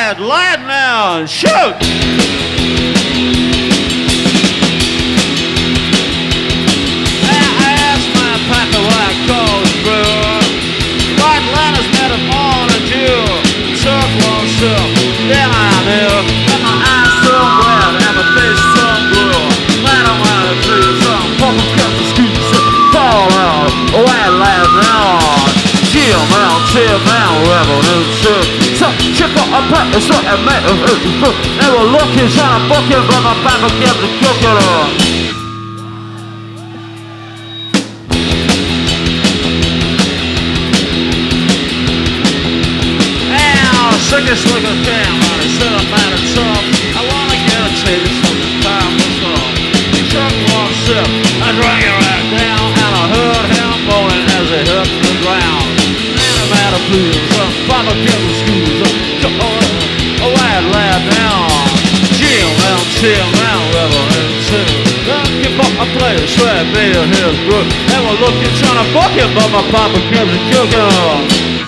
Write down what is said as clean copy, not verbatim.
right, lad now, shoot! I asked my papa why I called through. White letters met him on a Jew. Took one sip, then I knew. And my eyes turned red and my face turned blue. I don't want to see some purple cut the streets. Fall out, white lad now. Chill man, revolution. Some chick on a practice, so I met a hurt. They were looking, trying to book him, but my papa kept the cooking. Sickest looking damn out, he said I'm mad at tough. I wanna get a taste of this time was up. He took one sip, I drank it right down, and I heard him moaning as he hit the ground. And I'm out of blues, Papa kept the screws up, a white lad down. Chill man, revolution. Don't give up a place where I made his group. They were looking, trying to book him, but my papa kept the cooking.